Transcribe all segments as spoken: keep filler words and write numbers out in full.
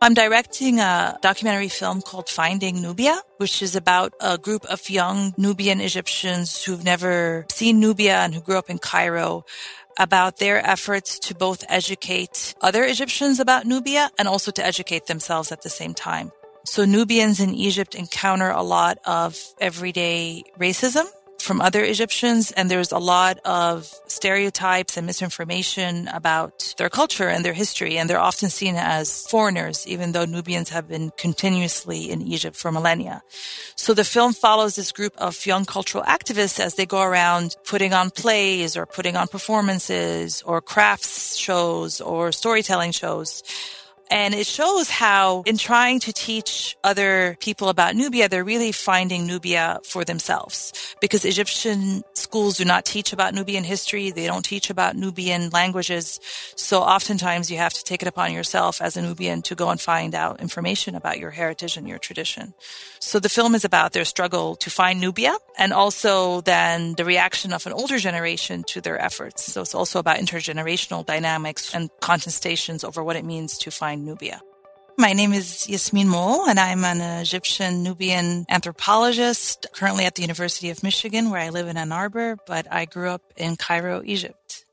I'm directing a documentary film called Finding Nubia, which is about a group of young Nubian Egyptians who've never seen Nubia and who grew up in Cairo, about their efforts to both educate other Egyptians about Nubia and also to educate themselves at the same time. So Nubians in Egypt encounter a lot of everyday racism from other Egyptians, and there's a lot of stereotypes and misinformation about their culture and their history, and they're often seen as foreigners, even though Nubians have been continuously in Egypt for millennia. So the film follows this group of young cultural activists as they go around putting on plays or putting on performances or crafts shows or storytelling shows. And it shows how in trying to teach other people about Nubia, they're really finding Nubia for themselves. Because Egyptian schools do not teach about Nubian history. They don't teach about Nubian languages. So oftentimes you have to take it upon yourself as a Nubian to go and find out information about your heritage and your tradition. So the film is about their struggle to find Nubia and also then the reaction of an older generation to their efforts. So it's also about intergenerational dynamics and contestations over what it means to find Nubia. My name is Yasmin Mol, and I'm an Egyptian Nubian anthropologist, currently at the University of Michigan, where I live in Ann Arbor, but I grew up in Cairo, Egypt.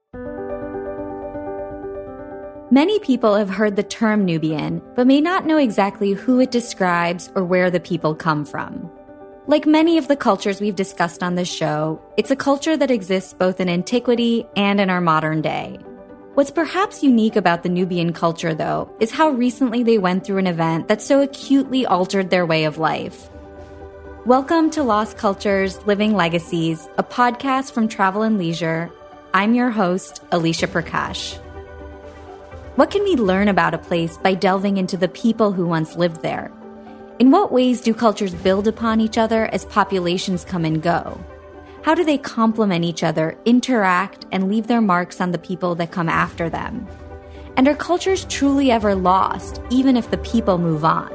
Many people have heard the term Nubian, but may not know exactly who it describes or where the people come from. Like many of the cultures we've discussed on this show, it's a culture that exists both in antiquity and in our modern day. What's perhaps unique about the Nubian culture, though, is how recently they went through an event that so acutely altered their way of life. Welcome to Lost Cultures, Living Legacies, a podcast from Travel and Leisure. I'm your host, Alicia Prakash. What can we learn about a place by delving into the people who once lived there? In what ways do cultures build upon each other as populations come and go? How do they complement each other, interact, and leave their marks on the people that come after them? And are cultures truly ever lost, even if the people move on?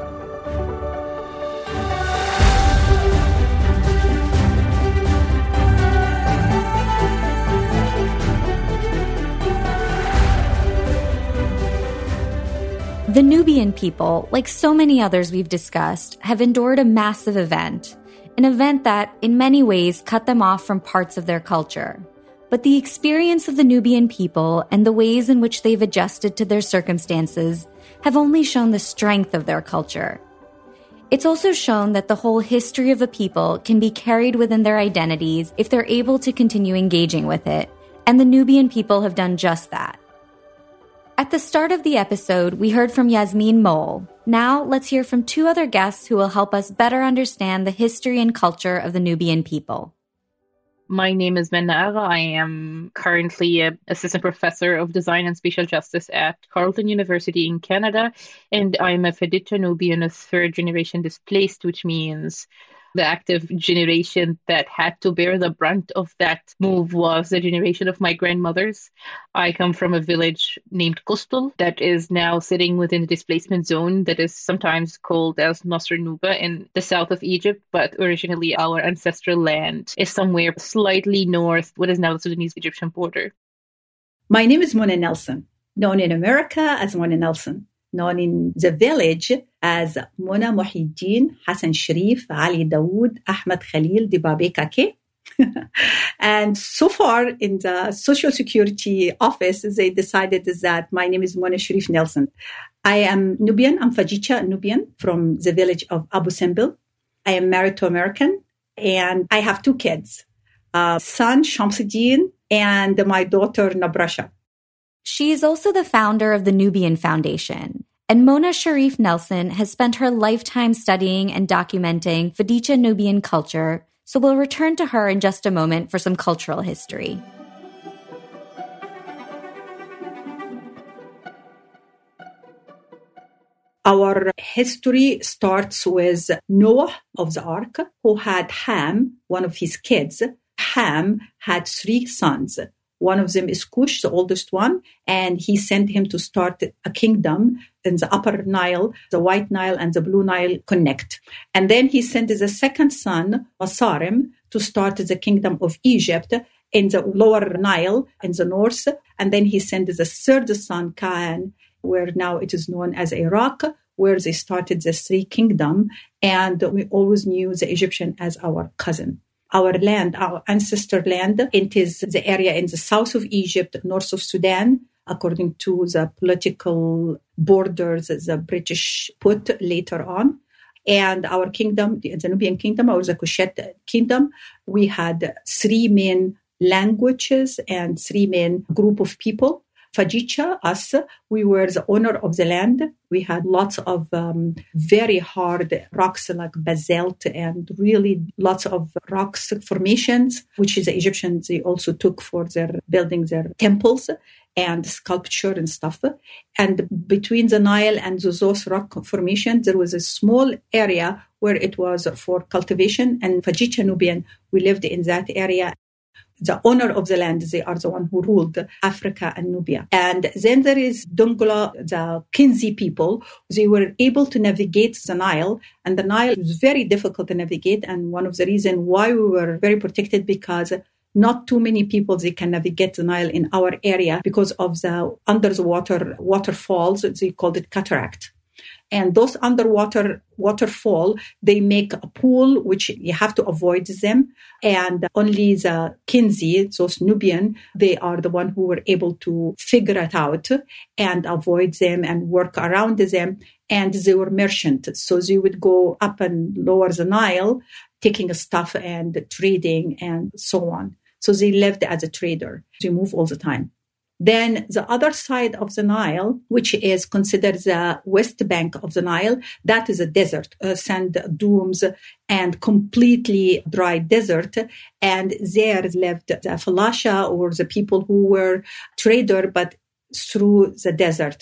The Nubian people, like so many others we've discussed, have endured a massive event. An event that, in many ways, cut them off from parts of their culture. But the experience of the Nubian people and the ways in which they've adjusted to their circumstances have only shown the strength of their culture. It's also shown that the whole history of a people can be carried within their identities if they're able to continue engaging with it, and the Nubian people have done just that. At the start of the episode, we heard from Yasmin Mol. Now, let's hear from two other guests who will help us better understand the history and culture of the Nubian people. My name is Menna Agha. I am currently an assistant professor of design and spatial justice at Carleton University in Canada, and I'm a Fadita Nubian, a third generation displaced, which means the active generation that had to bear the brunt of that move was the generation of my grandmothers. I come from a village named Kustul that is now sitting within the displacement zone that is sometimes called as Nasr Nuba in the south of Egypt, but originally our ancestral land is somewhere slightly north, what is now the Sudanese-Egyptian border. My name is Mona Nelson, known in America as Mona Nelson, known in the village as Mona Muhyiddin, Hassan Sharif, Ali Dawood, Ahmed Khalil, Dibabe Kake. And so far in the Social Security office, they decided that my name is Mona Sharif Nelson. I am Nubian, I'm Fadita Nubian from the village of Abu Simbel. I am married to American and I have two kids, a son, Shamsuddin, and my daughter, Nabrasha. She is also the founder of the Nubian Foundation. And Mona Sharif Nelson has spent her lifetime studying and documenting Fadita Nubian culture, so we'll return to her in just a moment for some cultural history. Our history starts with Noah of the Ark, who had Ham, one of his kids. Ham had three sons. One of them is Cush, the oldest one, and he sent him to start a kingdom in the upper Nile. The White Nile and the Blue Nile connect. And then he sent his second son, Asarim, to start the kingdom of Egypt in the lower Nile in the north. And then he sent his third son, Kaan, where now it is known as Iraq, where they started the three kingdom. And we always knew the Egyptian as our cousin. Our land, our ancestor land, it is the area in the south of Egypt, north of Sudan, according to the political borders the British put later on. And our kingdom, the Nubian kingdom, or the Kushet kingdom, we had three main languages and three main group of people. Fajicha, us, we were the owner of the land. We had lots of um, very hard rocks like basalt and really lots of rocks formations, which the Egyptians, they also took for their building their temples and sculpture and stuff. And between the Nile and those rock formations, there was a small area where it was for cultivation. And Fajicha Nubian, we lived in that area. The owner of the land, they are the one who ruled Africa and Nubia. And then there is Dongla, the Kinzi people. They were able to navigate the Nile, and the Nile was very difficult to navigate. And one of the reasons why we were very protected, because not too many people, they can navigate the Nile in our area because of the under the water waterfalls. They called it cataract. And those underwater waterfall, they make a pool, which you have to avoid them. And only the Kinzi, those Nubian, they are the one who were able to figure it out and avoid them and work around them. And they were merchants. So they would go up and lower the Nile, taking stuff and trading and so on. So they lived as a trader. They move all the time. Then the other side of the Nile, which is considered the west bank of the Nile, that is a desert, uh, sand dunes and completely dry desert. And there lived the Falasha, or the people who were trader, but through the desert.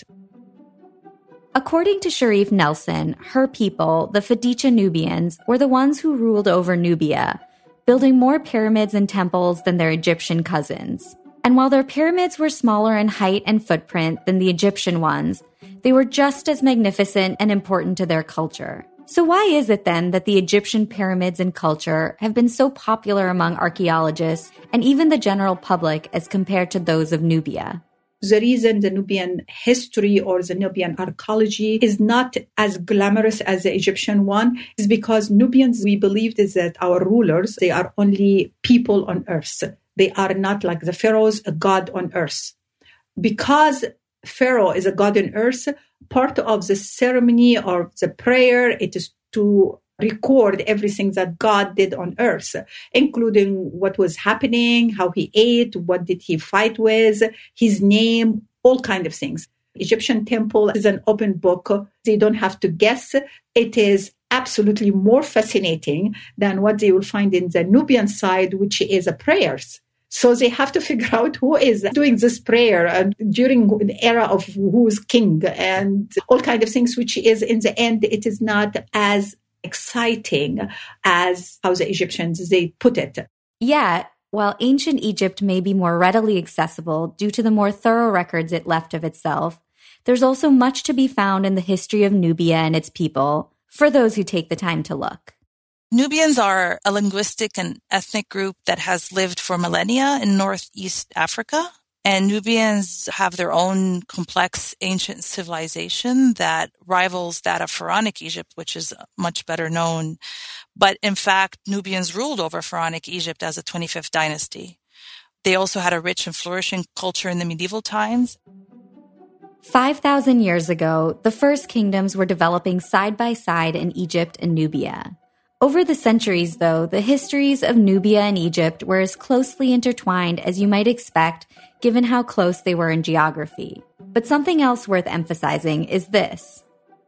According to Sharif Nelson, her people, the Fadicha Nubians, were the ones who ruled over Nubia, building more pyramids and temples than their Egyptian cousins. And while their pyramids were smaller in height and footprint than the Egyptian ones, they were just as magnificent and important to their culture. So why is it then that the Egyptian pyramids and culture have been so popular among archaeologists and even the general public as compared to those of Nubia? The reason the Nubian history or the Nubian archaeology is not as glamorous as the Egyptian one is because Nubians, we believed is that our rulers, they are only people on earth. They are not like the pharaohs, a god on earth. Because pharaoh is a god on earth, part of the ceremony or the prayer, it is to record everything that God did on earth, including what was happening, how he ate, what did he fight with, his name, all kinds of things. Egyptian temple is an open book. They don't have to guess. It is absolutely more fascinating than what they will find in the Nubian side, which is a prayers. So they have to figure out who is doing this prayer uh, during the era of who's king and all kinds of things, which is in the end, it is not as exciting as how the Egyptians, they put it. Yet, while ancient Egypt may be more readily accessible due to the more thorough records it left of itself, there's also much to be found in the history of Nubia and its people, for those who take the time to look. Nubians are a linguistic and ethnic group that has lived for millennia in Northeast Africa. And Nubians have their own complex ancient civilization that rivals that of Pharaonic Egypt, which is much better known. But in fact, Nubians ruled over Pharaonic Egypt as a twenty-fifth dynasty. They also had a rich and flourishing culture in the medieval times. five thousand years ago, the first kingdoms were developing side by side in Egypt and Nubia. Over the centuries, though, the histories of Nubia and Egypt were as closely intertwined as you might expect, given how close they were in geography. But something else worth emphasizing is this.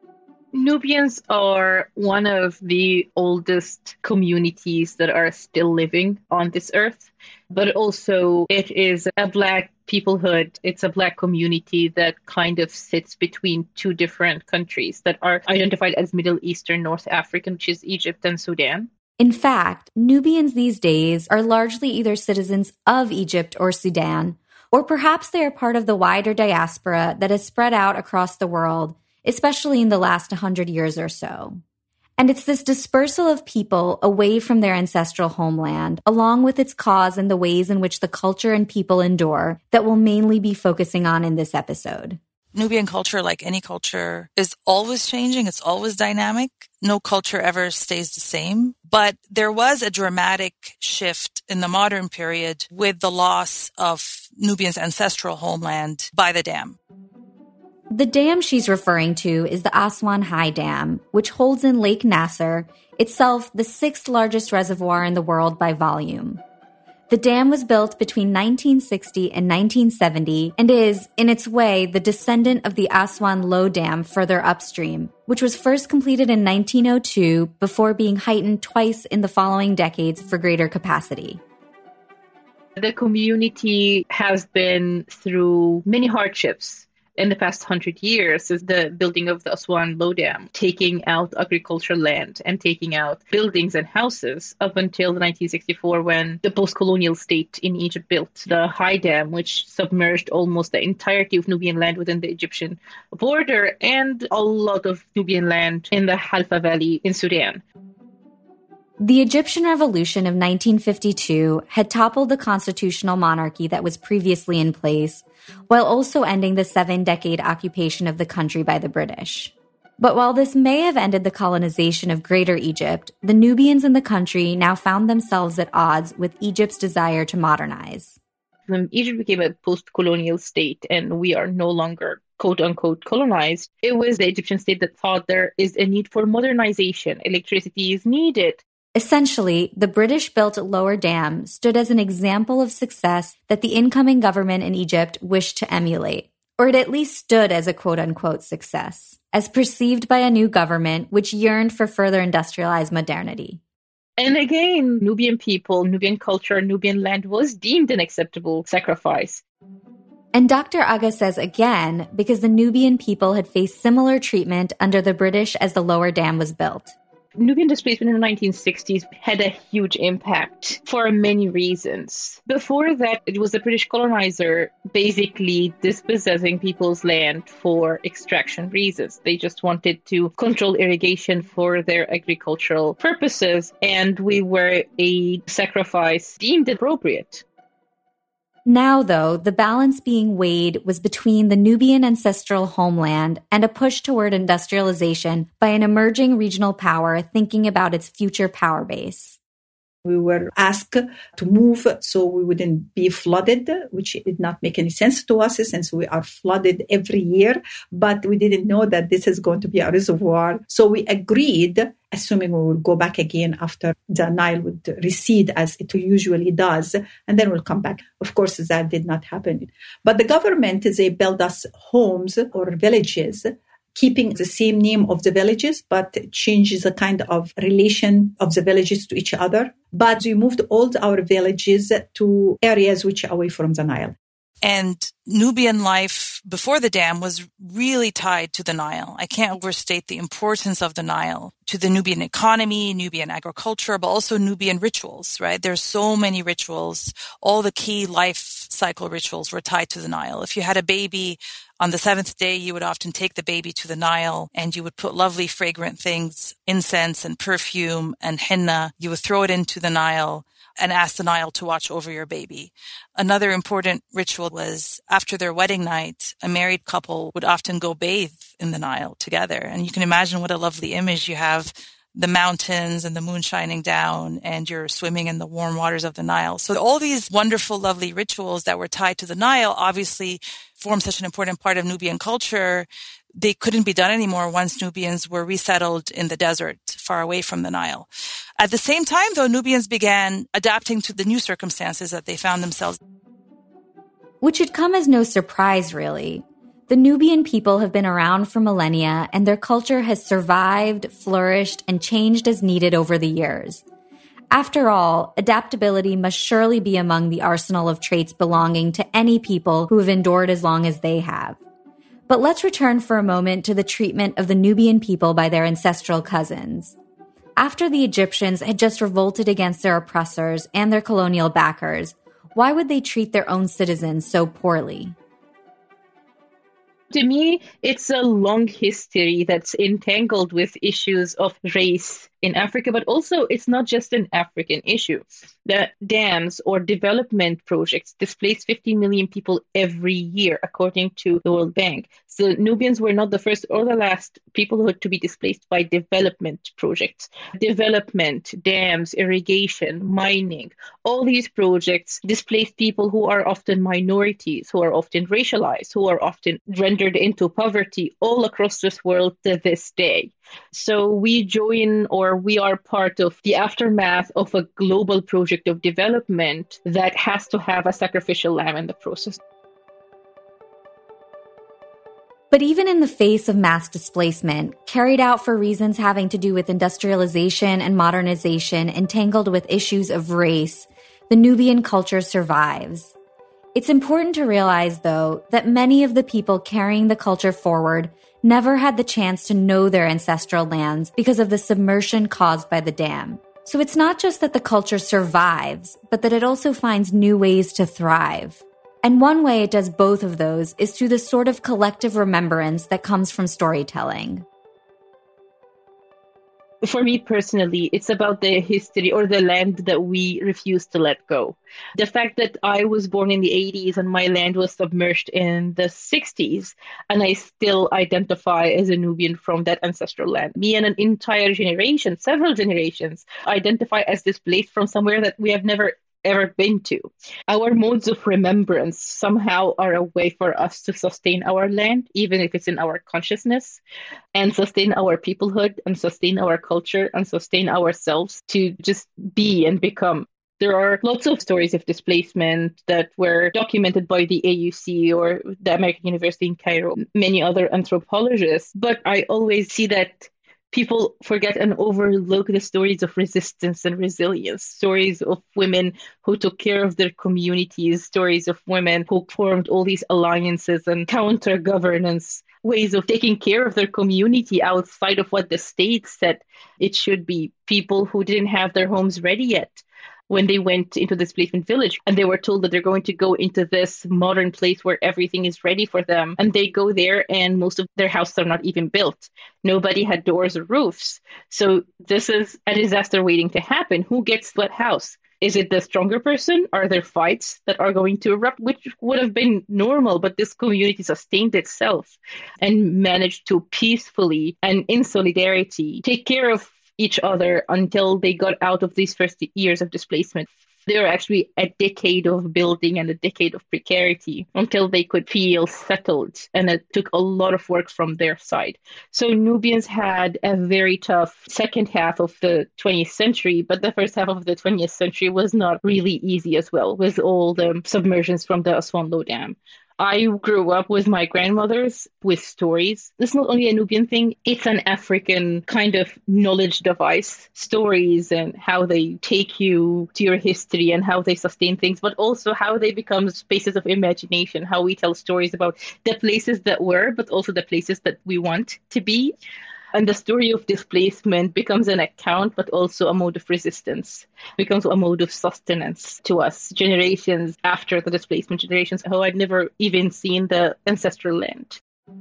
Nubians are one of the oldest communities that are still living on this earth, but also it is a Black peoplehood. It's a Black community that kind of sits between two different countries that are identified as Middle Eastern North African, which is Egypt and Sudan. In fact, Nubians these days are largely either citizens of Egypt or Sudan, or perhaps they are part of the wider diaspora that has spread out across the world, especially in the last one hundred years or so. And it's this dispersal of people away from their ancestral homeland, along with its cause and the ways in which the culture and people endure, that we'll mainly be focusing on in this episode. Nubian culture, like any culture, is always changing. It's always dynamic. No culture ever stays the same. But there was a dramatic shift in the modern period with the loss of Nubians' ancestral homeland by the dam. The dam she's referring to is the Aswan High Dam, which holds in Lake Nasser, itself the sixth largest reservoir in the world by volume. The dam was built between nineteen sixty and nineteen seventy and is, in its way, the descendant of the Aswan Low Dam further upstream, which was first completed in nineteen oh two before being heightened twice in the following decades for greater capacity. The community has been through many hardships in the past hundred years, is the building of the Aswan Low Dam, taking out agricultural land and taking out buildings and houses up until nineteen sixty-four, when the post-colonial state in Egypt built the High Dam, which submerged almost the entirety of Nubian land within the Egyptian border and a lot of Nubian land in the Halfa Valley in Sudan. The Egyptian Revolution of nineteen fifty-two had toppled the constitutional monarchy that was previously in place, while also ending the seven-decade occupation of the country by the British. But while this may have ended the colonization of Greater Egypt, the Nubians in the country now found themselves at odds with Egypt's desire to modernize. When Egypt became a post-colonial state and we are no longer quote-unquote colonized, it was the Egyptian state that thought there is a need for modernization. Electricity is needed. Essentially, the British-built Lower Dam stood as an example of success that the incoming government in Egypt wished to emulate, or it at least stood as a quote-unquote success, as perceived by a new government which yearned for further industrialized modernity. And again, Nubian people, Nubian culture, Nubian land was deemed an acceptable sacrifice. And Doctor Agha says again, because the Nubian people had faced similar treatment under the British as the Lower Dam was built. Nubian displacement in the nineteen sixties had a huge impact for many reasons. Before that, it was the British colonizer basically dispossessing people's land for extraction reasons. They just wanted to control irrigation for their agricultural purposes, and we were a sacrifice deemed appropriate. Now, though, the balance being weighed was between the Nubian ancestral homeland and a push toward industrialization by an emerging regional power thinking about its future power base. We were asked to move so we wouldn't be flooded, which did not make any sense to us since we are flooded every year. But we didn't know that this is going to be a reservoir. So we agreed, assuming we would go back again after the Nile would recede as it usually does, and then we'll come back. Of course, that did not happen. But the government, they built us homes or villages, keeping the same name of the villages, but changes the kind of relation of the villages to each other. But we moved all our villages to areas which are away from the Nile. And Nubian life before the dam was really tied to the Nile. I can't overstate the importance of the Nile to the Nubian economy, Nubian agriculture, but also Nubian rituals, right? There's so many rituals. All the key life cycle rituals were tied to the Nile. If you had a baby, on the seventh day, you would often take the baby to the Nile and you would put lovely fragrant things, incense and perfume and henna. You would throw it into the Nile and ask the Nile to watch over your baby. Another important ritual was after their wedding night, a married couple would often go bathe in the Nile together. And you can imagine what a lovely image you have, the mountains and the moon shining down and you're swimming in the warm waters of the Nile. So all these wonderful, lovely rituals that were tied to the Nile obviously form such an important part of Nubian culture. They couldn't be done anymore once Nubians were resettled in the desert far away from the Nile. At the same time, though, Nubians began adapting to the new circumstances that they found themselves. Which should come as no surprise, really. The Nubian people have been around for millennia, and their culture has survived, flourished, and changed as needed over the years. After all, adaptability must surely be among the arsenal of traits belonging to any people who have endured as long as they have. But let's return for a moment to the treatment of the Nubian people by their ancestral cousins. After the Egyptians had just revolted against their oppressors and their colonial backers, why would they treat their own citizens so poorly? To me, it's a long history that's entangled with issues of race in Africa, but also it's not just an African issue. The dams or development projects displace fifty million people every year, according to the World Bank. So Nubians were not the first or the last people to be displaced by development projects. Development, dams, irrigation, mining, all these projects displace people who are often minorities, who are often racialized, who are often rendered into poverty all across this world to this day. So we join, or we are part of the aftermath of a global project of development that has to have a sacrificial lamb in the process. But even in the face of mass displacement, carried out for reasons having to do with industrialization and modernization entangled with issues of race, the Nubian culture survives. It's important to realize, though, that many of the people carrying the culture forward never had the chance to know their ancestral lands because of the submersion caused by the dam. So it's not just that the culture survives, but that it also finds new ways to thrive. And one way it does both of those is through the sort of collective remembrance that comes from storytelling. For me personally, it's about the history or the land that we refuse to let go. The fact that I was born in the eighties and my land was submerged in the sixties, and I still identify as a Nubian from that ancestral land. Me and an entire generation, several generations, identify as displaced from somewhere that we have never ever been to. Our modes of remembrance somehow are a way for us to sustain our land, even if it's in our consciousness, and sustain our peoplehood, and sustain our culture, and sustain ourselves to just be and become. There are lots of stories of displacement that were documented by the A U C or the American University in Cairo, many other anthropologists, but I always see that people forget and overlook the stories of resistance and resilience, stories of women who took care of their communities, stories of women who formed all these alliances and counter-governance, ways of taking care of their community outside of what the state said it should be, people who didn't have their homes ready yet when they went into this displacement village, and they were told that they're going to go into this modern place where everything is ready for them. And they go there and most of their houses are not even built. Nobody had doors or roofs. So this is a disaster waiting to happen. Who gets what house? Is it the stronger person? Are there fights that are going to erupt, which would have been normal, but this community sustained itself and managed to peacefully and in solidarity take care of each other until they got out of these first years of displacement. There were actually a decade of building and a decade of precarity until they could feel settled. And it took a lot of work from their side. So Nubians had a very tough second half of the twentieth century, but the first half of the twentieth century was not really easy as well, with all the submersions from the Aswan Low Dam. I grew up with my grandmothers with stories. It's not only a Nubian thing, it's an African kind of knowledge device. Stories and how they take you to your history and how they sustain things, but also how they become spaces of imagination, how we tell stories about the places that were, but also the places that we want to be. And the story of displacement becomes an account, but also a mode of resistance, becomes a mode of sustenance to us, generations after the displacement, generations who had never even seen the ancestral land.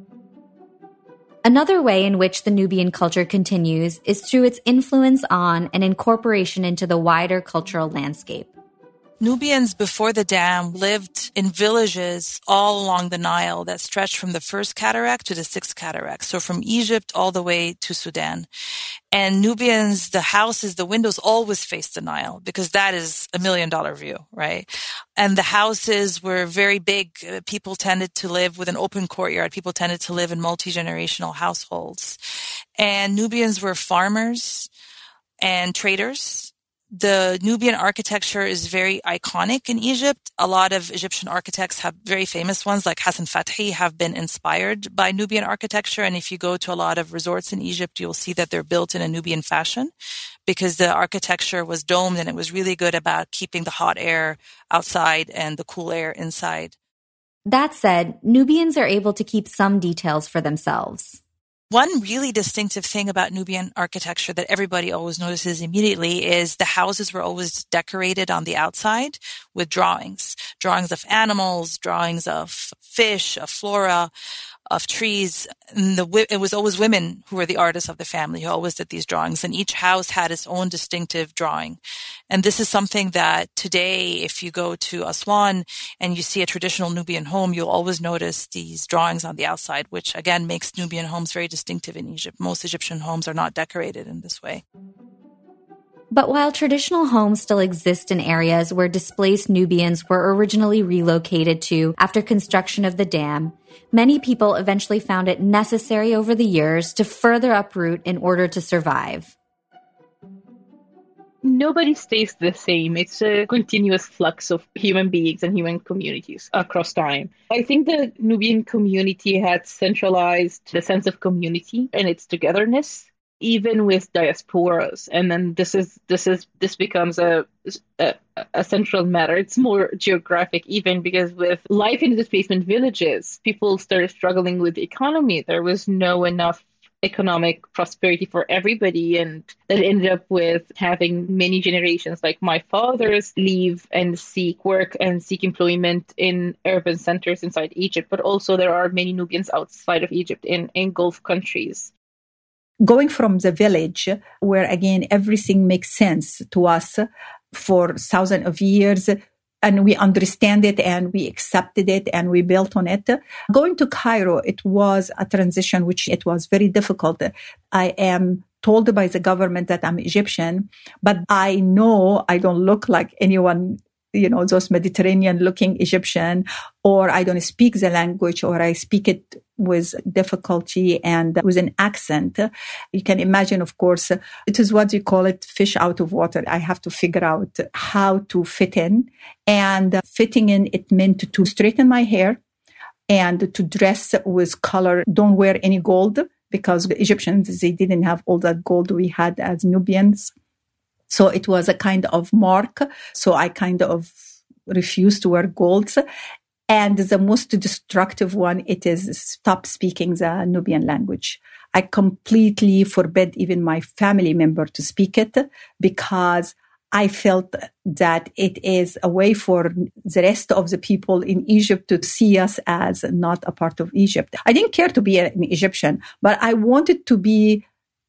Another way in which the Nubian culture continues is through its influence on and incorporation into the wider cultural landscape. Nubians before the dam lived in villages all along the Nile that stretched from the first cataract to the sixth cataract. So from Egypt all the way to Sudan. And Nubians, the houses, the windows always faced the Nile because that is a million dollar view, right? And the houses were very big. People tended to live with an open courtyard. People tended to live in multi-generational households. And Nubians were farmers and traders. The Nubian architecture is very iconic in Egypt. A lot of Egyptian architects have very famous ones like Hassan Fathi have been inspired by Nubian architecture. And if you go to a lot of resorts in Egypt, you'll see that they're built in a Nubian fashion because the architecture was domed and it was really good about keeping the hot air outside and the cool air inside. That said, Nubians are able to keep some details for themselves. One really distinctive thing about Nubian architecture that everybody always notices immediately is the houses were always decorated on the outside with drawings, drawings of animals, drawings of fish, of flora. of trees. And the, it was always women who were the artists of the family who always did these drawings. And each house had its own distinctive drawing. And this is something that today, if you go to Aswan and you see a traditional Nubian home, you'll always notice these drawings on the outside, which again makes Nubian homes very distinctive in Egypt. Most Egyptian homes are not decorated in this way. But while traditional homes still exist in areas where displaced Nubians were originally relocated to after construction of the dam, many people eventually found it necessary over the years to further uproot in order to survive. Nobody stays the same. It's a continuous flux of human beings and human communities across time. I think the Nubian community had centralized the sense of community and its togetherness, even with diasporas. And then this is this is this becomes a, a a central matter. It's more geographic, even because with life in displacement villages, people started struggling with the economy. There was no enough economic prosperity for everybody, and that ended up with having many generations like my father's leave and seek work and seek employment in urban centers inside Egypt. But also there are many Nubians outside of Egypt in, in Gulf countries. Going from the village, where again everything makes sense to us for thousands of years, and we understand it and we accepted it and we built on it. Going to Cairo, it was a transition which it was very difficult. I am told by the government that I'm Egyptian, but I know I don't look like anyone, you know, those Mediterranean looking Egyptian, or I don't speak the language, or I speak it with difficulty and with an accent. You can imagine, of course, it is what you call it, fish out of water. I have to figure out how to fit in. And fitting in, it meant to straighten my hair and to dress with color. Don't wear any gold, because the Egyptians, they didn't have all that gold we had as Nubians. So it was a kind of mark. So I kind of refused to wear golds. And the most destructive one, it is stop speaking the Nubian language. I completely forbid even my family member to speak it, because I felt that it is a way for the rest of the people in Egypt to see us as not a part of Egypt. I didn't care to be an Egyptian, but I wanted to be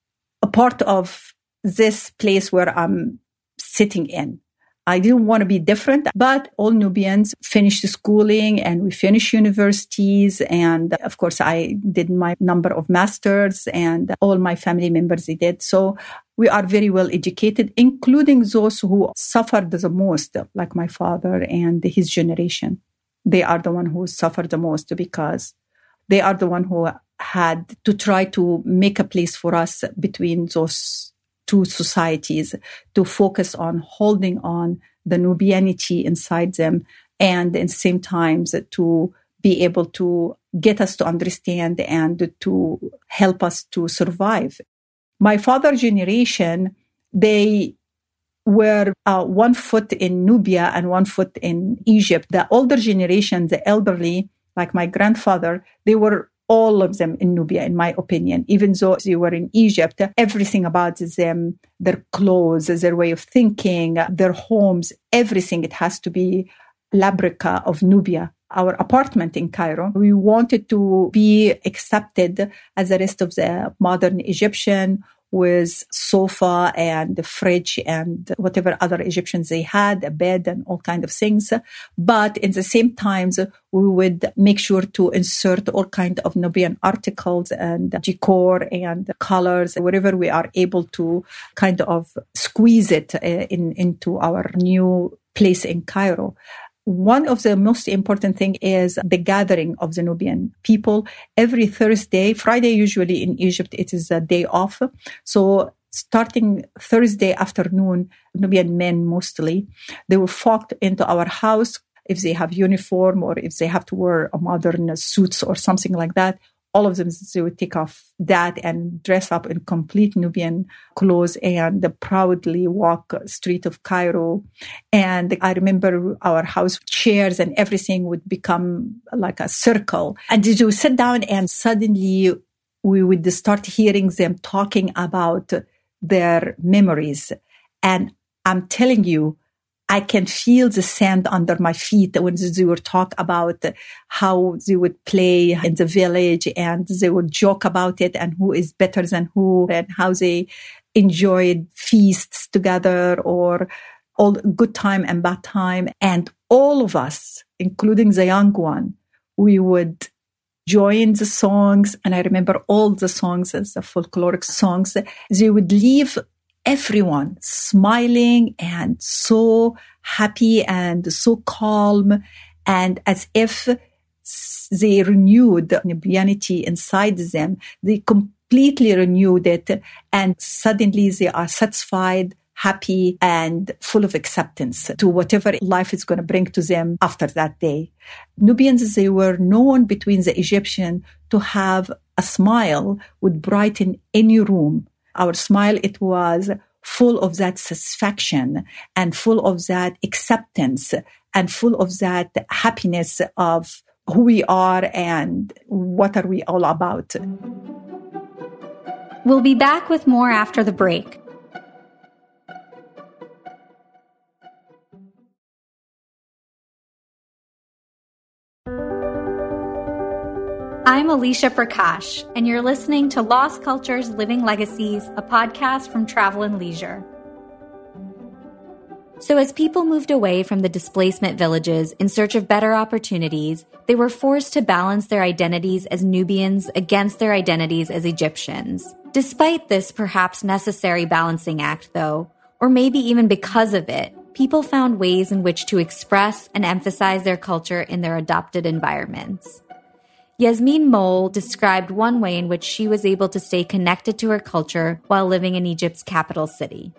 a part of this place where I'm sitting in. I didn't want to be different, but all Nubians finished schooling and we finished universities. And of course, I did my number of masters, and all my family members, they did. So we are very well educated, including those who suffered the most, like my father and his generation. They are the one who suffered the most, because they are the one who had to try to make a place for us between those two societies, to focus on holding on the Nubianity inside them, and at the same time to be able to get us to understand and to help us to survive. My father's generation, they were uh, one foot in Nubia and one foot in Egypt. The older generation, the elderly, like my grandfather, they were all of them in Nubia, in my opinion. Even though they were in Egypt, everything about them, their clothes, their way of thinking, their homes, everything, it has to be Labrica of Nubia. Our apartment in Cairo, we wanted to be accepted as the rest of the modern Egyptian, with sofa and fridge and whatever other Egyptians they had, a bed and all kind of things. But in the same times, we would make sure to insert all kind of Nubian articles and decor and colors, wherever we are able to kind of squeeze it in into our new place in Cairo. One of the most important thing is the gathering of the Nubian people. Every Thursday, Friday usually in Egypt, it is a day off. So starting Thursday afternoon, Nubian men mostly, they will flock into our house if they have uniform or if they have to wear a modern suits or something like that. All of them, they would take off that and dress up in complete Nubian clothes and proudly walk street of Cairo. And I remember our house chairs and everything would become like a circle. And you would sit down and suddenly we would start hearing them talking about their memories. And I'm telling you, I can feel the sand under my feet when they would talk about how they would play in the village and they would joke about it and who is better than who and how they enjoyed feasts together or all good time and bad time. And all of us, including the young one, we would join the songs. And I remember all the songs as the folkloric songs. They would leave everyone smiling and so happy and so calm and as if they renewed the Nubianity inside them. They completely renewed it and suddenly they are satisfied, happy and full of acceptance to whatever life is going to bring to them after that day. Nubians, they were known between the Egyptians to have a smile would brighten any room. Our smile, it was full of that satisfaction and full of that acceptance and full of that happiness of who we are and what are we all about. We'll be back with more after the break. I'm Alicia Prakash, and you're listening to Lost Cultures, Living Legacies, a podcast from Travel and Leisure. So as people moved away from the displacement villages in search of better opportunities, they were forced to balance their identities as Nubians against their identities as Egyptians. Despite this perhaps necessary balancing act, though, or maybe even because of it, people found ways in which to express and emphasize their culture in their adopted environments. Yasmin Mole described one way in which she was able to stay connected to her culture while living in Egypt's capital city.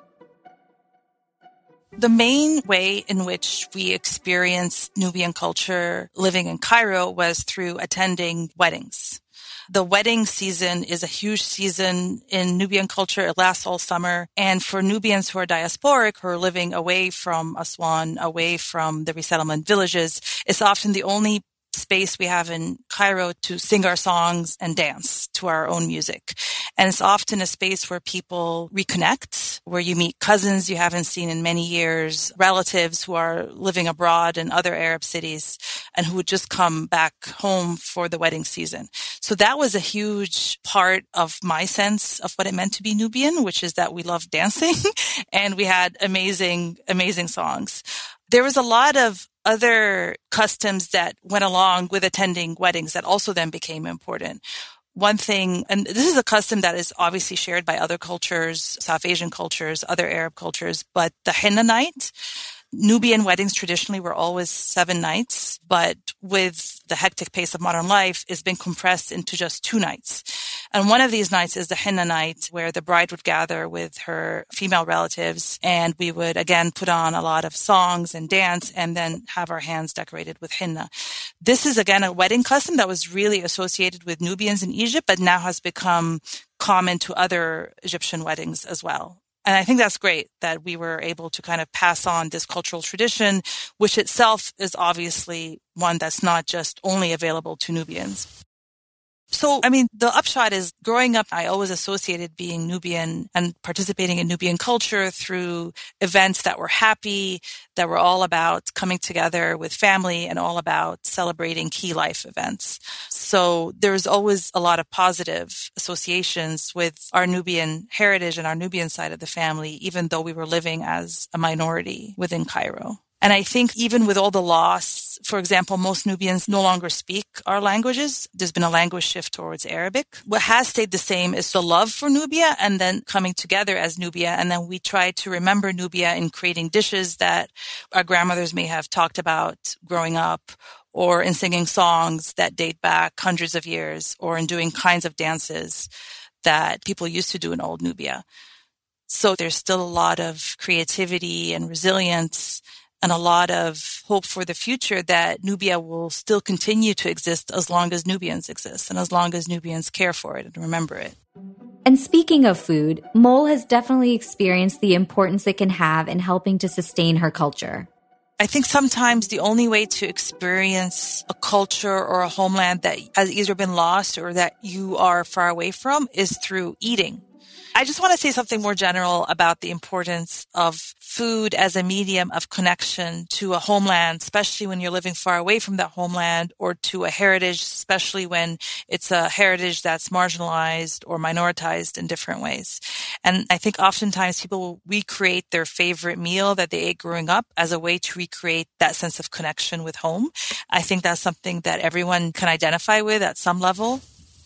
The main way in which we experienced Nubian culture living in Cairo was through attending weddings. The wedding season is a huge season in Nubian culture. It lasts all summer. And for Nubians who are diasporic, who are living away from Aswan, away from the resettlement villages, it's often the only space we have in Cairo to sing our songs and dance to our own music. And it's often a space where people reconnect, where you meet cousins you haven't seen in many years, relatives who are living abroad in other Arab cities and who would just come back home for the wedding season. So that was a huge part of my sense of what it meant to be Nubian, which is that we loved dancing and we had amazing, amazing songs. There was a lot of other customs that went along with attending weddings that also then became important. One thing, and this is a custom that is obviously shared by other cultures, South Asian cultures, other Arab cultures, but the henna night, Nubian weddings traditionally were always seven nights, but with the hectic pace of modern life, it's been compressed into just two nights. And one of these nights is the henna night, where the bride would gather with her female relatives, and we would again put on a lot of songs and dance, and then have our hands decorated with henna. This is again a wedding custom that was really associated with Nubians in Egypt, but now has become common to other Egyptian weddings as well. And I think that's great that we were able to kind of pass on this cultural tradition, which itself is obviously one that's not just only available to Nubians. So, I mean, the upshot is growing up, I always associated being Nubian and participating in Nubian culture through events that were happy, that were all about coming together with family and all about celebrating key life events. So there's always a lot of positive associations with our Nubian heritage and our Nubian side of the family, even though we were living as a minority within Cairo. And I think even with all the loss, for example, most Nubians no longer speak our languages. There's been a language shift towards Arabic. What has stayed the same is the love for Nubia and then coming together as Nubia. And then we try to remember Nubia in creating dishes that our grandmothers may have talked about growing up, or in singing songs that date back hundreds of years, or in doing kinds of dances that people used to do in old Nubia. So there's still a lot of creativity and resilience and a lot of hope for the future that Nubia will still continue to exist as long as Nubians exist and as long as Nubians care for it and remember it. And speaking of food, Mole has definitely experienced the importance it can have in helping to sustain her culture. I think sometimes the only way to experience a culture or a homeland that has either been lost or that you are far away from is through eating. I just want to say something more general about the importance of food as a medium of connection to a homeland, especially when you're living far away from that homeland, or to a heritage, especially when it's a heritage that's marginalized or minoritized in different ways. And I think oftentimes people recreate their favorite meal that they ate growing up as a way to recreate that sense of connection with home. I think that's something that everyone can identify with at some level.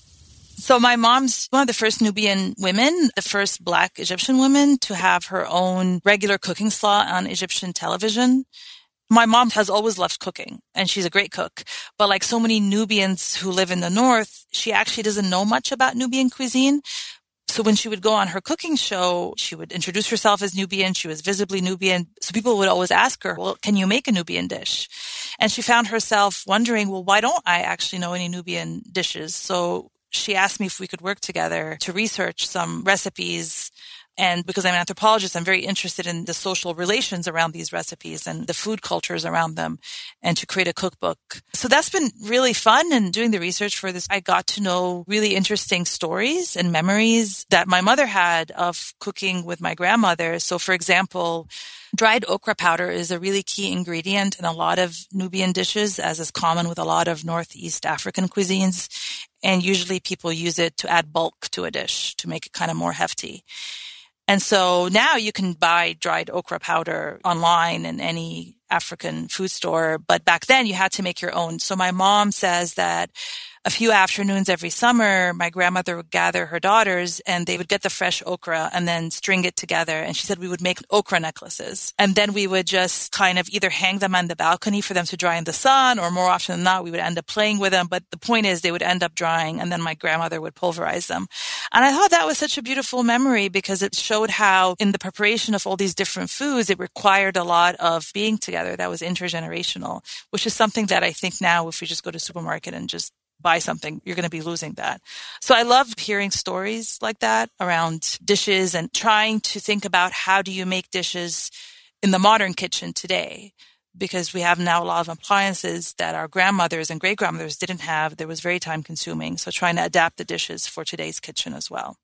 So my mom's one of the first Nubian women, the first Black Egyptian woman to have her own regular cooking slot on Egyptian television. My mom has always loved cooking, and she's a great cook. But like so many Nubians who live in the north, she actually doesn't know much about Nubian cuisine. So when she would go on her cooking show, she would introduce herself as Nubian. She was visibly Nubian. So people would always ask her, well, can you make a Nubian dish? And she found herself wondering, well, why don't I actually know any Nubian dishes? So she asked me if we could work together to research some recipes. And because I'm an anthropologist, I'm very interested in the social relations around these recipes and the food cultures around them, and to create a cookbook. So that's been really fun. And doing the research for this, I got to know really interesting stories and memories that my mother had of cooking with my grandmother. So for example, dried okra powder is a really key ingredient in a lot of Nubian dishes, as is common with a lot of Northeast African cuisines. And usually people use it to add bulk to a dish to make it kind of more hefty. And so now you can buy dried okra powder online in any African food store. But back then you had to make your own. So my mom says that a few afternoons every summer, my grandmother would gather her daughters and they would get the fresh okra and then string it together. And she said we would make okra necklaces. And then we would just kind of either hang them on the balcony for them to dry in the sun, or more often than not, we would end up playing with them. But the point is they would end up drying, and then my grandmother would pulverize them. And I thought that was such a beautiful memory because it showed how in the preparation of all these different foods, it required a lot of being together that was intergenerational, which is something that I think now if we just go to the supermarket and just buy something, you're going to be losing that. So I love hearing stories like that around dishes and trying to think about how do you make dishes in the modern kitchen today, because we have now a lot of appliances that our grandmothers and great-grandmothers didn't have. That was very time-consuming. So trying to adapt the dishes for today's kitchen as well.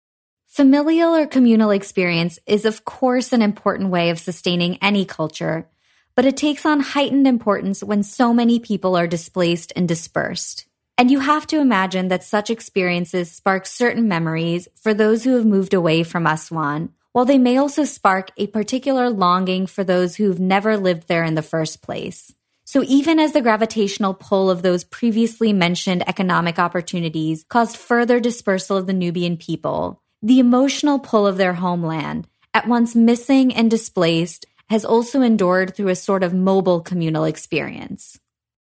Familial or communal experience is, of course, an important way of sustaining any culture, but it takes on heightened importance when so many people are displaced and dispersed. And you have to imagine that such experiences spark certain memories for those who have moved away from Aswan, while they may also spark a particular longing for those who've never lived there in the first place. So even as the gravitational pull of those previously mentioned economic opportunities caused further dispersal of the Nubian people, the emotional pull of their homeland, at once missing and displaced, has also endured through a sort of mobile communal experience.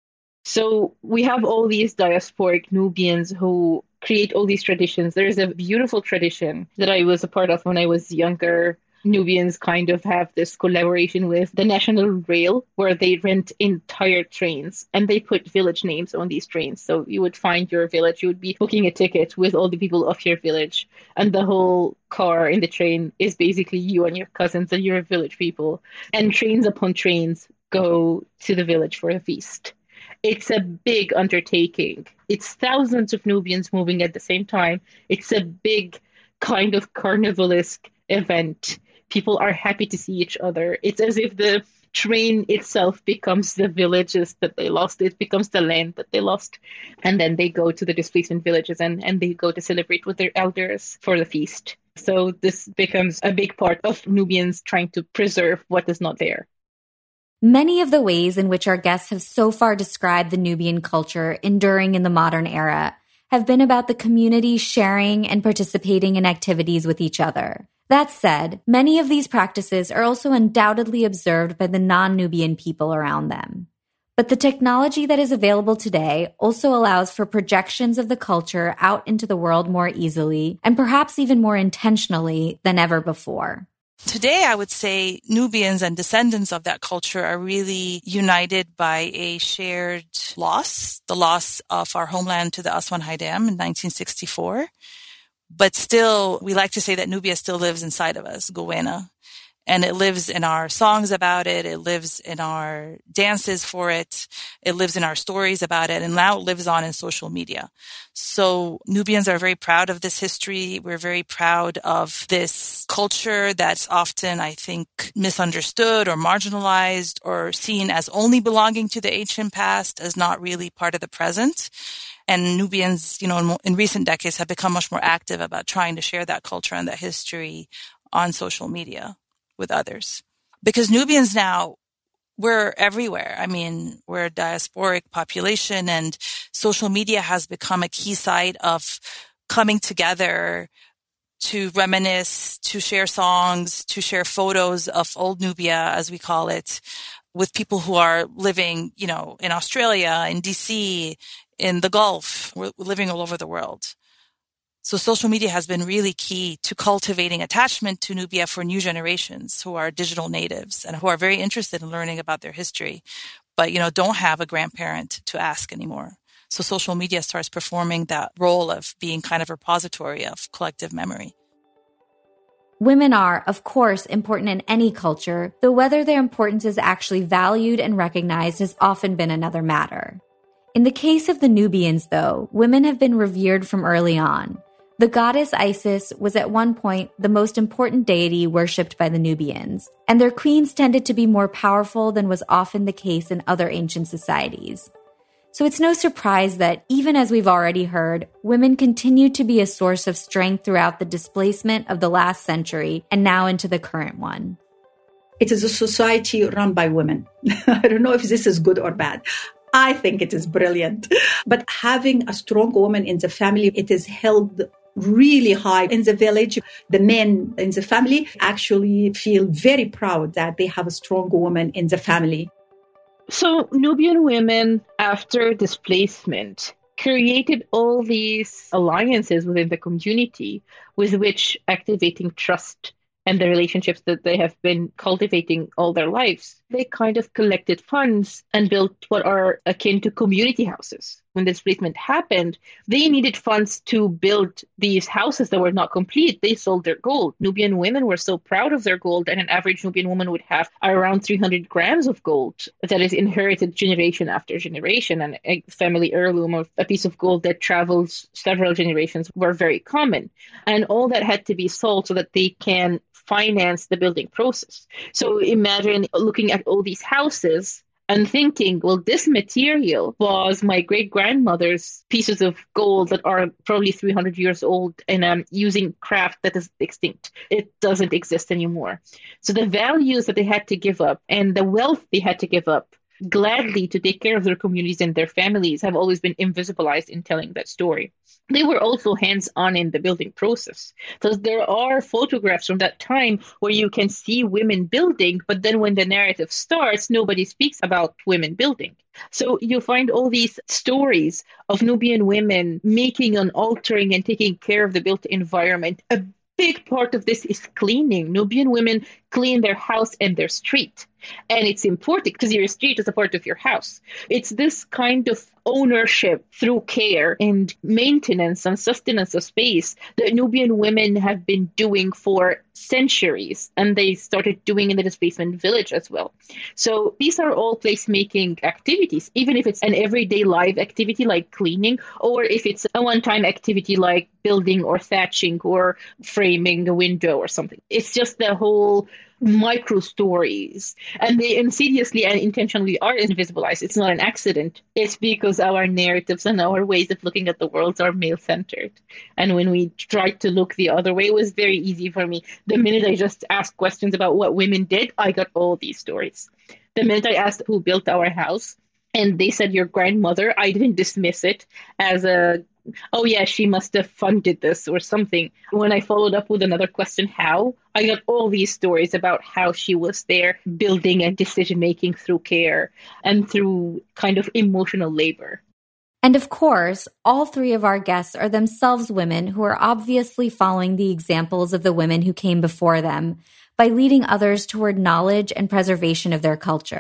So we have all these diasporic Nubians who create all these traditions. There's a beautiful tradition that I was a part of when I was younger. Nubians kind of have this collaboration with the National Rail, where they rent entire trains and they put village names on these trains. So you would find your village, you would be booking a ticket with all the people of your village, and the whole car in the train is basically you and your cousins and your village people. And trains upon trains go to the village for a feast. It's a big undertaking. It's thousands of Nubians moving at the same time. It's a big kind of carnivalesque event. People are happy to see each other. It's as if the train itself becomes the villages that they lost. It becomes the land that they lost. And then they go to the displacement villages and, and they go to celebrate with their elders for the feast. So this becomes a big part of Nubians trying to preserve what is not there. Many of the ways in which our guests have so far described the Nubian culture enduring in the modern era have been about the community sharing and participating in activities with each other. That said, many of these practices are also undoubtedly observed by the non-Nubian people around them. But the technology that is available today also allows for projections of the culture out into the world more easily and perhaps even more intentionally than ever before. Today, I would say Nubians and descendants of that culture are really united by a shared loss, the loss of our homeland to the Aswan High Dam in nineteen sixty-four. But still, we like to say that Nubia still lives inside of us, Gowena. And it lives in our songs about it. It lives in our dances for it. It lives in our stories about it. And now it lives on in social media. So Nubians are very proud of this history. We're very proud of this culture that's often, I think, misunderstood or marginalized or seen as only belonging to the ancient past, as not really part of the present. And Nubians, you know, in, in recent decades have become much more active about trying to share that culture and that history on social media with others. Because Nubians now, we're everywhere. I mean, we're a diasporic population, and social media has become a key site of coming together to reminisce, to share songs, to share photos of old Nubia, as we call it, with people who are living, you know, in Australia, in D C, in the Gulf. We're living all over the world. So social media has been really key to cultivating attachment to Nubia for new generations who are digital natives and who are very interested in learning about their history, but, you know, don't have a grandparent to ask anymore. So social media starts performing that role of being kind of a repository of collective memory. Women are, of course, important in any culture, though whether their importance is actually valued and recognized has often been another matter. In the case of the Nubians, though, women have been revered from early on. The goddess Isis was at one point the most important deity worshipped by the Nubians, and their queens tended to be more powerful than was often the case in other ancient societies. So it's no surprise that, even as we've already heard, women continue to be a source of strength throughout the displacement of the last century and now into the current one. It is a society run by women. I don't know if this is good or bad. I think it is brilliant. But having a strong woman in the family, it is held really high in the village. The men in the family actually feel very proud that they have a strong woman in the family. So Nubian women, after displacement, created all these alliances within the community with which activating trust and the relationships that they have been cultivating all their lives. They kind of collected funds and built what are akin to community houses. When displacement happened, they needed funds to build these houses that were not complete. They sold their gold. Nubian women were so proud of their gold, and an average Nubian woman would have around three hundred grams of gold that is inherited generation after generation. And a family heirloom of a piece of gold that travels several generations were very common. And all that had to be sold so that they can finance the building process. So imagine looking at all these houses and thinking, well, this material was my great-grandmother's pieces of gold that are probably three hundred years old, and I'm using craft that is extinct. It doesn't exist anymore. So the values that they had to give up and the wealth they had to give up gladly to take care of their communities and their families have always been invisibilized in telling that story. They were also hands-on in the building process. So there are photographs from that time where you can see women building, but then when the narrative starts, nobody speaks about women building. So you find all these stories of Nubian women making and altering and taking care of the built environment. A big part of this is cleaning. Nubian women clean their house and their street. And it's important because your street is a part of your house. It's this kind of ownership through care and maintenance and sustenance of space that Nubian women have been doing for centuries. And they started doing in the displacement village as well. So these are all placemaking activities, even if it's an everyday live activity like cleaning, or if it's a one-time activity like building or thatching or framing a window or something. It's just the whole micro stories, and they insidiously and intentionally are invisibilized. It's not an accident. It's because our narratives and our ways of looking at the world are male-centered. And when we tried to look the other way, it was very easy for me. The minute I just asked questions about what women did, I got all these stories. The minute I asked who built our house, and they said your grandmother, I didn't dismiss it as a oh yeah, she must have funded this or something. When I followed up with another question, how, I got all these stories about how she was there building and decision-making through care and through kind of emotional labor. And of course, all three of our guests are themselves women who are obviously following the examples of the women who came before them by leading others toward knowledge and preservation of their culture.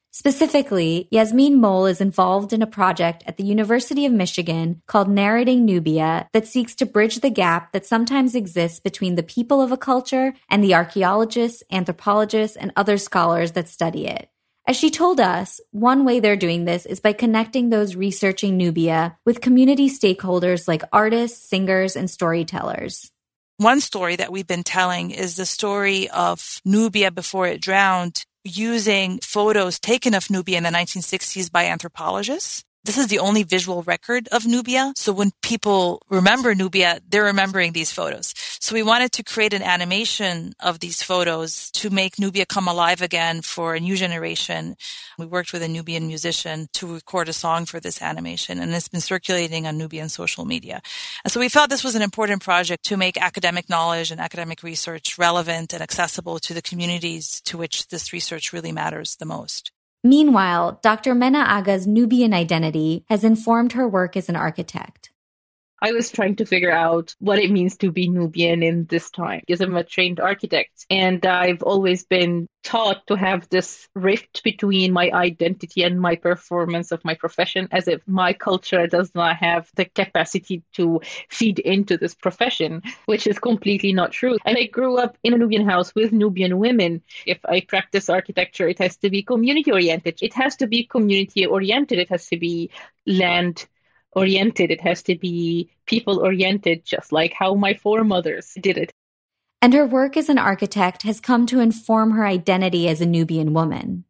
Specifically, Yasmin Mol is involved in a project at the University of Michigan called Narrating Nubia that seeks to bridge the gap that sometimes exists between the people of a culture and the archaeologists, anthropologists, and other scholars that study it. As she told us, one way they're doing this is by connecting those researching Nubia with community stakeholders like artists, singers, and storytellers. One story that we've been telling is the story of Nubia before it drowned, using photos taken of Nubia in the nineteen sixties by anthropologists. This is the only visual record of Nubia. So when people remember Nubia, they're remembering these photos. So we wanted to create an animation of these photos to make Nubia come alive again for a new generation. We worked with a Nubian musician to record a song for this animation, and it's been circulating on Nubian social media. And so we felt this was an important project to make academic knowledge and academic research relevant and accessible to the communities to which this research really matters the most. Meanwhile, Doctor Mena Aga's Nubian identity has informed her work as an architect. I was trying to figure out what it means to be Nubian in this time, because I'm a trained architect, and I've always been taught to have this rift between my identity and my performance of my profession, as if my culture does not have the capacity to feed into this profession, which is completely not true. And I grew up in a Nubian house with Nubian women. If I practice architecture, it has to be community-oriented. It has to be community-oriented. It has to be land oriented. It has to be people oriented, just like how my foremothers did it. And her work as an architect has come to inform her identity as a Nubian woman.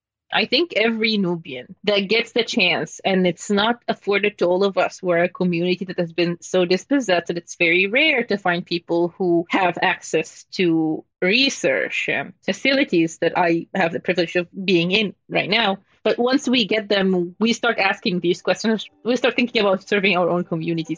I think every Nubian that gets the chance, and it's not afforded to all of us, we're a community that has been so dispossessed that it's very rare to find people who have access to research um, facilities that I have the privilege of being in right now. But once we get them, we start asking these questions. We start thinking about serving our own communities.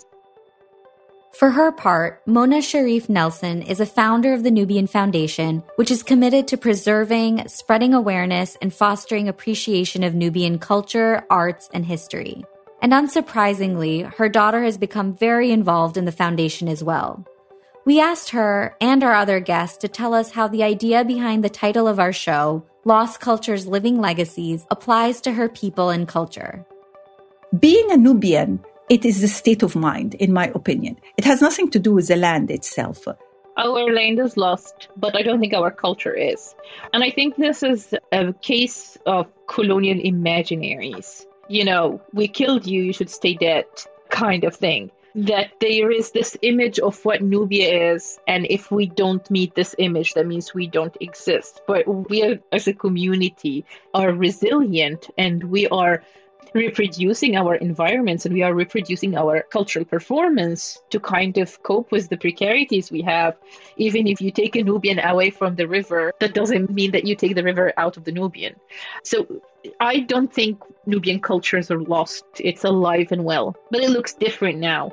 For her part, Mona Sharif Nelson is a founder of the Nubian Foundation, which is committed to preserving, spreading awareness, and fostering appreciation of Nubian culture, arts, and history. And unsurprisingly, her daughter has become very involved in the foundation as well. We asked her and our other guests to tell us how the idea behind the title of our show, Lost Cultures Living Legacies, applies to her people and culture. Being a Nubian, it is a state of mind, in my opinion. It has nothing to do with the land itself. Our land is lost, but I don't think our culture is. And I think this is a case of colonial imaginaries. You know, we killed you, you should stay dead, kind of thing. That there is this image of what Nubia is, and if we don't meet this image, that means we don't exist. But we are, as a community, are resilient, and we are reproducing our environments, and we are reproducing our cultural performance to kind of cope with the precarities we have. Even if you take a Nubian away from the river, that doesn't mean that you take the river out of the Nubian. So I don't think Nubian cultures are lost. It's alive and well, but it looks different now.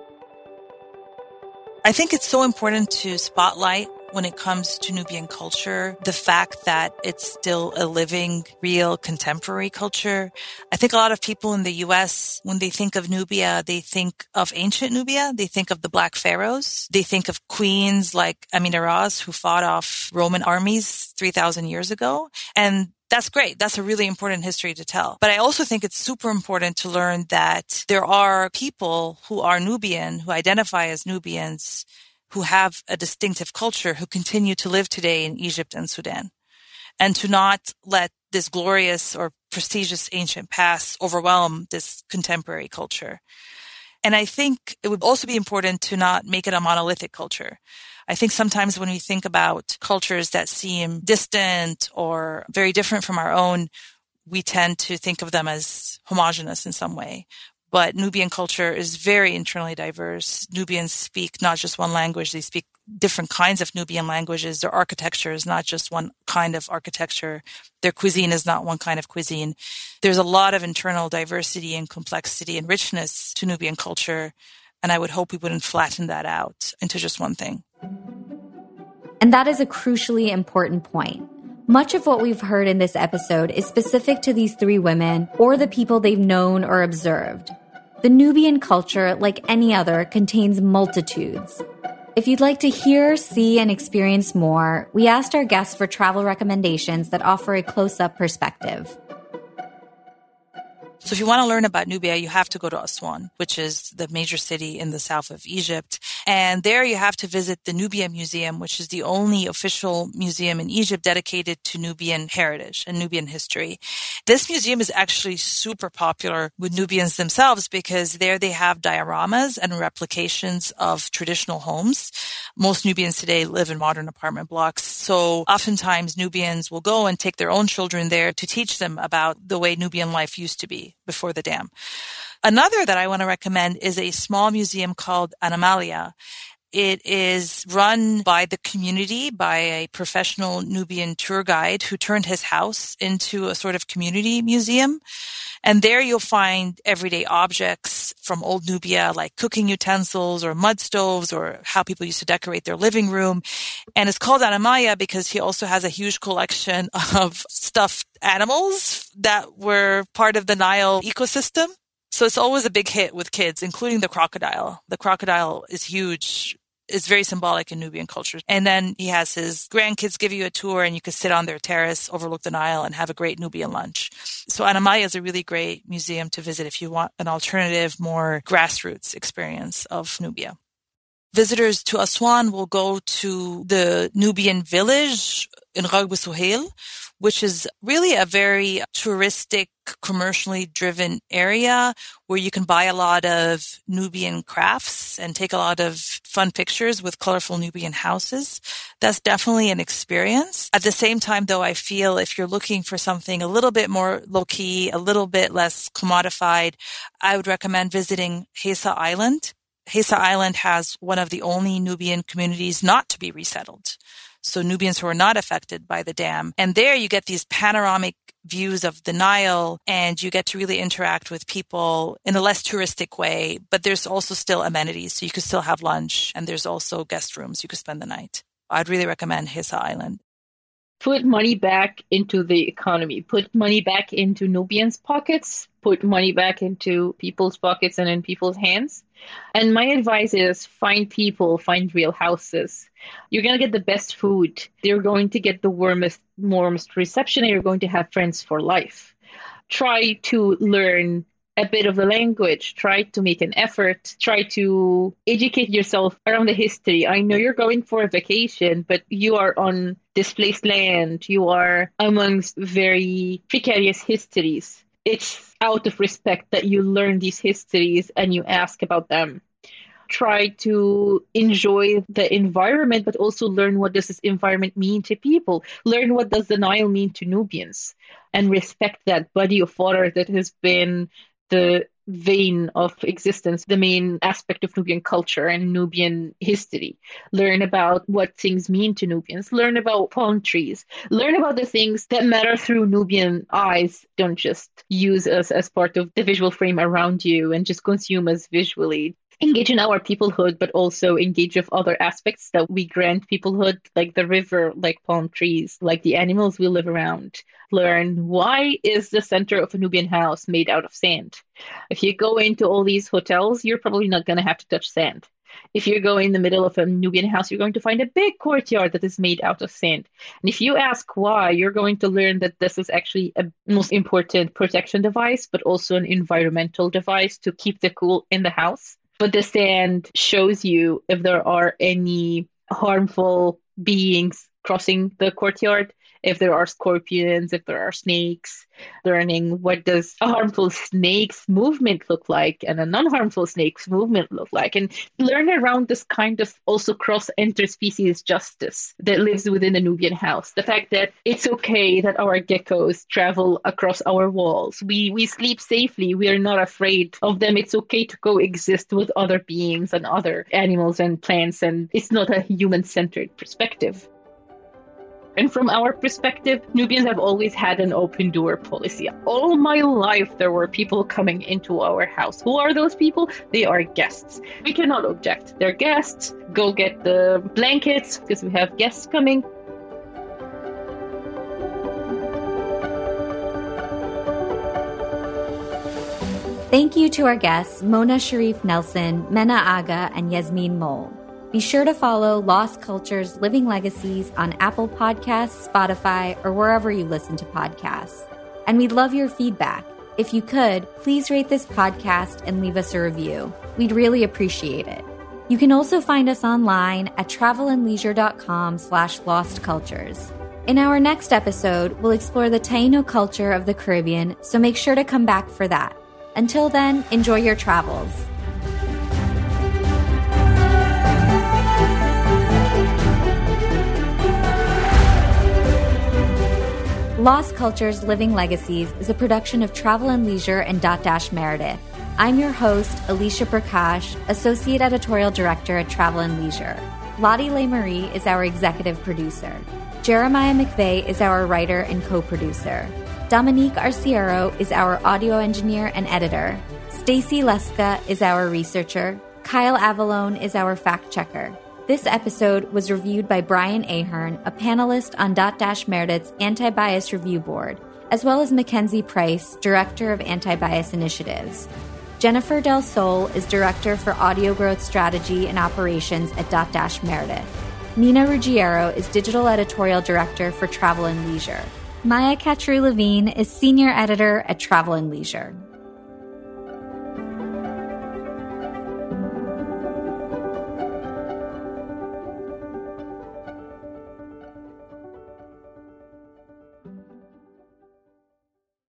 I think it's so important to spotlight, when it comes to Nubian culture, the fact that it's still a living, real, contemporary culture. I think a lot of people in the U S, when they think of Nubia, they think of ancient Nubia. They think of the Black Pharaohs. They think of queens like Amenerhas, who fought off Roman armies three thousand years ago. And that's great. That's a really important history to tell. But I also think it's super important to learn that there are people who are Nubian, who identify as Nubians, who have a distinctive culture, who continue to live today in Egypt and Sudan. And to not let this glorious or prestigious ancient past overwhelm this contemporary culture. And I think it would also be important to not make it a monolithic culture. I think sometimes when we think about cultures that seem distant or very different from our own, we tend to think of them as homogenous in some way. But Nubian culture is very internally diverse. Nubians speak not just one language, they speak different kinds of Nubian languages. Their architecture is not just one kind of architecture. Their cuisine is not one kind of cuisine. There's a lot of internal diversity and complexity and richness to Nubian culture, and I would hope we wouldn't flatten that out into just one thing. And that is a crucially important point. Much of what we've heard in this episode is specific to these three women or the people they've known or observed. The Nubian culture, like any other, contains multitudes. If you'd like to hear, see, and experience more, we asked our guests for travel recommendations that offer a close-up perspective. So if you want to learn about Nubia, you have to go to Aswan, which is the major city in the south of Egypt. And there you have to visit the Nubia Museum, which is the only official museum in Egypt dedicated to Nubian heritage and Nubian history. This museum is actually super popular with Nubians themselves because there they have dioramas and replications of traditional homes. Most Nubians today live in modern apartment blocks. So oftentimes Nubians will go and take their own children there to teach them about the way Nubian life used to be before the dam. Another that I want to recommend is a small museum called Animalia. It is run by the community, by a professional Nubian tour guide who turned his house into a sort of community museum. And there you'll find everyday objects from old Nubia, like cooking utensils or mud stoves or how people used to decorate their living room. And it's called Animalia because he also has a huge collection of stuffed animals that were part of the Nile ecosystem. So it's always a big hit with kids, including the crocodile. The crocodile is huge. It's very symbolic in Nubian culture. And then he has his grandkids give you a tour and you can sit on their terrace, overlook the Nile, and have a great Nubian lunch. So Animalia is a really great museum to visit if you want an alternative, more grassroots experience of Nubia. Visitors to Aswan will go to the Nubian village in Gharbou Souhail, which is really a very touristic, commercially driven area where you can buy a lot of Nubian crafts and take a lot of fun pictures with colorful Nubian houses. That's definitely an experience. At the same time, though, I feel if you're looking for something a little bit more low-key, a little bit less commodified, I would recommend visiting Hesa Island. Hesa Island has one of the only Nubian communities not to be resettled. So Nubians who are not affected by the dam. And there you get these panoramic views of the Nile and you get to really interact with people in a less touristic way. But there's also still amenities. So you could still have lunch and there's also guest rooms. You could spend the night. I'd really recommend Hesa Island. Put money back into the economy. Put money back into Nubians' pockets. Put money back into people's pockets and in people's hands. And my advice is find people, find real houses. You're going to get the best food. You're going to get the warmest, warmest reception, and you're going to have friends for life. Try to learn a bit of the language. Try to make an effort. Try to educate yourself around the history. I know you're going for a vacation, but you are on displaced land. You are amongst very precarious histories. It's out of respect that you learn these histories and you ask about them. Try to enjoy the environment, but also learn what does this environment mean to people. Learn what does the Nile mean to Nubians and respect that body of water that has been the vein of existence, the main aspect of Nubian culture and Nubian history. Learn about what things mean to Nubians. Learn about palm trees. Learn about the things that matter through Nubian eyes. Don't just use us as part of the visual frame around you and just consume us visually. Engage in our peoplehood, but also engage with other aspects that we grant peoplehood, like the river, like palm trees, like the animals we live around. Learn why is the center of a Nubian house made out of sand. If you go into all these hotels, you're probably not going to have to touch sand. If you go in the middle of a Nubian house, you're going to find a big courtyard that is made out of sand. And if you ask why, you're going to learn that this is actually a most important protection device, but also an environmental device to keep the cool in the house. But the sand shows you if there are any harmful beings crossing the courtyard, if there are scorpions, if there are snakes, learning what does a harmful snake's movement look like and a non-harmful snake's movement look like, and learn around this kind of also cross-interspecies justice that lives within the Nubian house. The fact that it's okay that our geckos travel across our walls. We, we sleep safely. We are not afraid of them. It's okay to coexist with other beings and other animals and plants, and it's not a human-centered perspective. And from our perspective, Nubians have always had an open door policy. All my life, there were people coming into our house. Who are those people? They are guests. We cannot object. They're guests. Go get the blankets because we have guests coming. Thank you to our guests, Mona Sharif Nelson, Mena Agha, and Yasmin Mol. Be sure to follow Lost Cultures Living Legacies on Apple Podcasts, Spotify, or wherever you listen to podcasts. And we'd love your feedback. If you could, please rate this podcast and leave us a review. We'd really appreciate it. You can also find us online at travelandleisure.com slash lost cultures. In our next episode, we'll explore the Taino culture of the Caribbean, so make sure to come back for that. Until then, enjoy your travels. Lost Cultures Living Legacies is a production of Travel and Leisure and Dotdash Meredith. I'm your host, Alicia Prakash, Associate Editorial Director at Travel and Leisure. Lottie LeMarie is our executive producer. Jeremiah McVeigh is our writer and co-producer. Dominique Arciero is our audio engineer and editor. Stacy Leska is our researcher. Kyle Avalone is our fact-checker. This episode was reviewed by Brian Ahern, a panelist on Dotdash Meredith's Anti-Bias Review Board, as well as Mackenzie Price, Director of Anti-Bias Initiatives. Jennifer Del Sol is Director for Audio Growth Strategy and Operations at Dotdash Meredith. Nina Ruggiero is Digital Editorial Director for Travel and Leisure. Maya Katru-Levine is Senior Editor at Travel and Leisure.